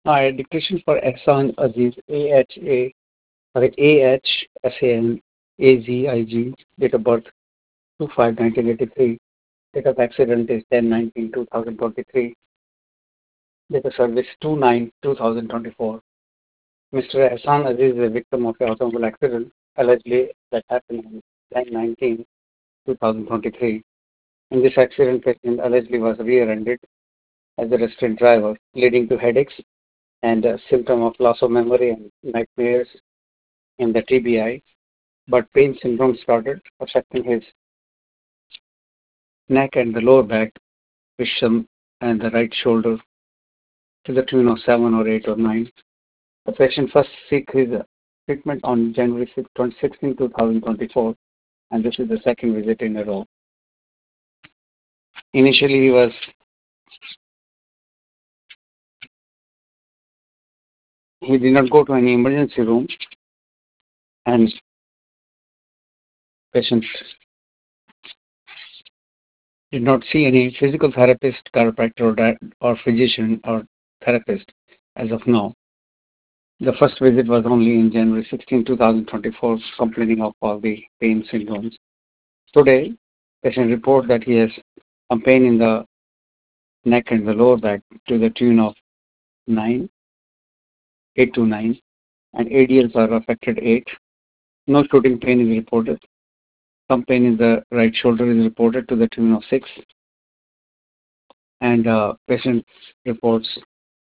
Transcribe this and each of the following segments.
Hi, dictation for Ahsan Aziz, AHA, sorry, AHSAN AZIG, date of birth 2/5/1983, date of accident is 10/19/2023, date of service 2/9/2024. Mr. Ahsan Aziz is a victim of an automobile accident, allegedly that happened on 10/19/2023. In this accident, patient allegedly was rear-ended as a restrained driver, leading to headaches and a symptom of loss of memory and nightmares in the TBI, but pain syndrome started affecting his neck and the lower back, ischium, and the right shoulder to the tune of 7 or 8 or 9. The patient first seek his treatment on January 16, 2024, and this is the second visit in a row. Initially, he did not go to any emergency room, and patient did not see any physical therapist, chiropractor, or physician or therapist as of now. The first visit was only in January 16, 2024, complaining of all the pain syndromes. Today, patient report that he has some pain in the neck and the lower back to the tune of 9, 8 to 9, and ADLs are affected 8. No shooting pain is reported. Some pain in the right shoulder is reported to the tune of 6, and patient reports.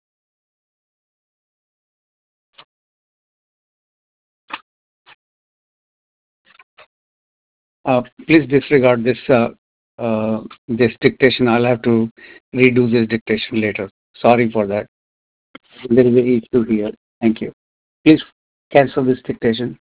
Please disregard this dictation. I'll have to redo this dictation later. Sorry for that. There is an issue here. Thank you. Please cancel this dictation.